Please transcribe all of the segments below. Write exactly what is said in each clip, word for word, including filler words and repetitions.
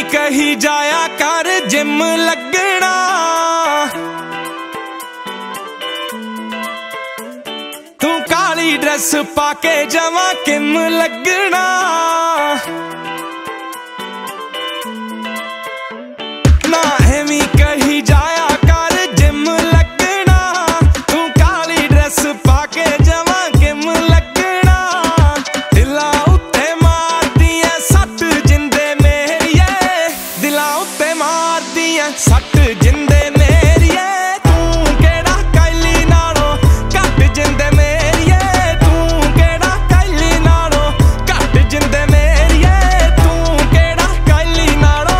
ਐਵੇਂ ਕਹੀ ਜਾਇਆ ਕਰ ਜਿਮ ਲੱਗਣਾ। ਤੂੰ ਕਾਲੀ ਡਰੈਸ ਪਾ ਕੇ ਜਾਵਾਂ ਕਿਮ ਲੱਗਣਾ। ਨਾ ਐਵੇਂ ਕਹੀ ਜਾਇਆ ਕਰ ਜਿਮ ਲੱਗਣਾ। ਤੂੰ ਕਾਲੀ ਡਰੈਸ ਪਾ ਕੇ ਜਾਵਾਂ ਕਿਮ ਲੱਗਣਾ। ਦਿਲਾਂ ਉੱਤੇ ਮਾਰਦੀ ਐ ਸੱਟ ਜਿੰਦੇ ਮੇਰੀਏ, ਦਿਲਾਂ ਉੱਤੇ ਮਾਰਦੀ ਐ ਸੱਟ ਜਿੰਦੇ ਮੇਰੀਏ। ਤੂੰ ਕਿਹੜਾ ਕਾਇਲੀ ਨਾਲੋਂ ਘੱਟ ਜਿੰਦੇ ਮੇਰੀਏ। ਤੂੰ ਕਿਹੜਾ ਕਾਇਲੀ ਨਾਲੋਂ ਘੱਟ ਜਿੰਦੇ ਮੇਰੀਏ। ਤੂੰ ਕਿਹੜਾ ਕਾਇਲੀ ਨਾਲੋਂ।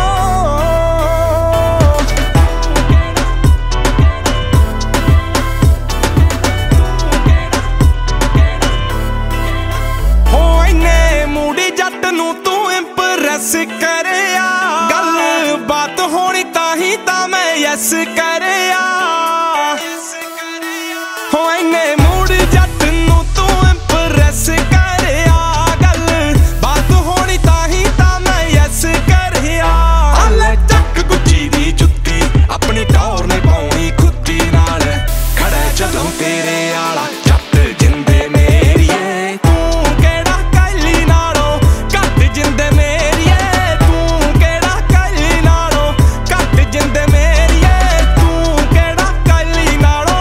ਹੋ ਇੰਨੇ ਮੂਡੀ ਜੱਟ ਨੂੰ ਤੂੰ ਇੰਪ੍ਰੈਸ ਕਰਿਆ। ਗੱਲ ਬਾਤ ਹੋਣੀ ਤਾਂ ਹੀ ਤਾਂ ਮੈਂ ਯੈਸ ਕਰਿਆ। ਹੋ ਇੰਨੇ ਮੂਡੀ ਜੱਟ ਨੂੰ ਤੂੰ ਇੰਪ੍ਰੈਸ ਕਰਿਆ। ਗੱਲ ਬਾਤ ਹੋਣੀ ਤਾਂ ਹੀ ਤਾਂ ਮੈਂ ਯੈਸ ਕਰਿਆ। ਆਲੇ ਚੱਕ ਗੁੱਚੀ ਦੀ ਜੁੱਤੀ ਆਪਣੀ ਟੌਰ ਨੇ ਪਾਉਣੀ ਖੁੱਦੀ ਨਾਲ। ਖੜਾ ਜਦੋਂ ਤੇਰੇ ਆਲਾ ਜੱਟ ਜਿੰਦੇ ਮੇਰੀਏ। ਤੂੰ ਕਿਹੜਾ ਕਾਇਲੀ ਨਾਲੋਂ ਘੱਟ ਜਿੰਦੇ ਮੇਰੀਏ। ਤੂੰ ਕਿਹੜਾ ਕਾਇਲੀ ਨਾਲੋਂ ਘੱਟ ਜਿੰਦੇ ਮੇਰੀਏ। ਤੂੰ ਕਿਹੜਾ ਕਾਇਲੀ ਨਾਲੋਂ।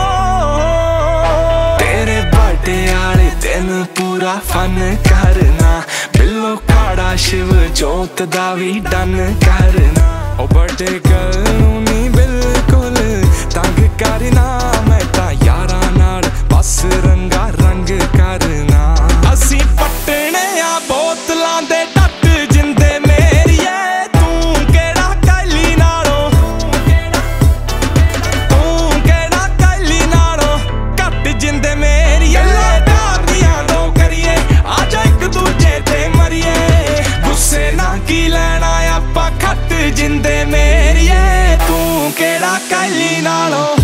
ਤੇਰੇ ਬਰਥਡੇ ਵਾਲੇ ਦਿਨ ਪੂਰਾ ਫਨ ਕਰਨਾ। ਬਿੱਲੋ ਕਾੜਾ ਸ਼ਿਵ ਜੋਤ ਦਾ ਵੀ ਡਨ ਕਰਨਾ। ਉਹ ਬਰਥਡੇ ਗਰਲ ਨੂੰ ਨੀ ਬਿਲਕੁਲ ਤੰਗ ਕਰਨਾ। ਮੈਂ ਤਾਂ ਯਾਰਾਂ ਨਾਲ ਬਸ ਰੰਗਾ ਰੰਗ ਕਰਨਾ। ਅਸੀਂ ਪੱਟਣੇ ਆ ਬੋਤਲਾਂ ਦੇ ਟੱਟ ਜਿੰਦੇ ਮੇਰੀਏ। ਤੂੰ ਕਿਹੜਾ ਕਾਇਲੀ ਨਾਲੋਂ। ਤੂੰ ਕਿਹੜਾ ਕਾਇਲੀ ਨਾਲੋਂ ਘੱਟ ਜਿੰਦੇ ਮੇਰੀਏ। ਦਾਦੀਆਂ ਦੋ ਕਰੀਏ ਆਜਾ ਇੱਕ ਦੂਜੇ ਤੇ ਮਰੀਏ। ਗੁੱਸੇ ਨਾ ਕੀ ਲੈਣਾ ਆਪਾਂ ਖੱਟ ਜਿੰਦੇ ਮੇਰੀਏ। ਤੂੰ ਕਿਹੜਾ ਕਾਇਲੀ ਨਾਲੋਂ।